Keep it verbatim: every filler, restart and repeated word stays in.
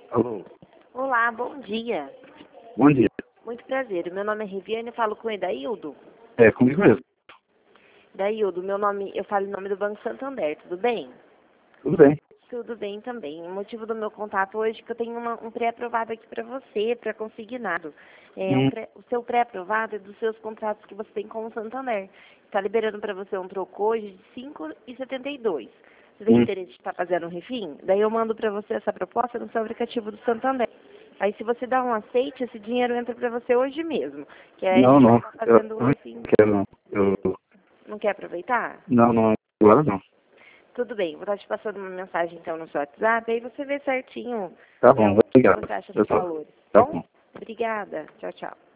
Alô? Olá, bom dia. Bom dia. Muito prazer. Meu nome é Riviane, eu falo com o Edaildo. É, comigo mesmo. Edaildo, meu nome, eu falo em nome do Banco Santander, tudo bem? Tudo bem. Tudo bem também. O motivo do meu contato hoje é que eu tenho uma- um pré-aprovado aqui para você, para consignado. É, um Hum, pré- o seu pré-aprovado é dos seus contratos que você tem com o Santander. Está liberando para você um troco hoje de cinco reais e setenta e dois centavos. Você tem hum. interesse de estar fazendo um refim? Daí eu mando para você essa proposta no seu aplicativo do Santander. Aí se você dá um aceite, esse dinheiro entra para você hoje mesmo. Que aí a Não, gente não. está Eu fazendo o não refim. quero, não. Eu, Não quer aproveitar? não, não. Agora não. Tudo bem, vou estar te passando uma mensagem então no seu WhatsApp, aí você vê certinho Tá é, bom, o que obrigado. você acha Eu dos tô. valores. Tá Bom, bom. obrigada. Tchau, tchau.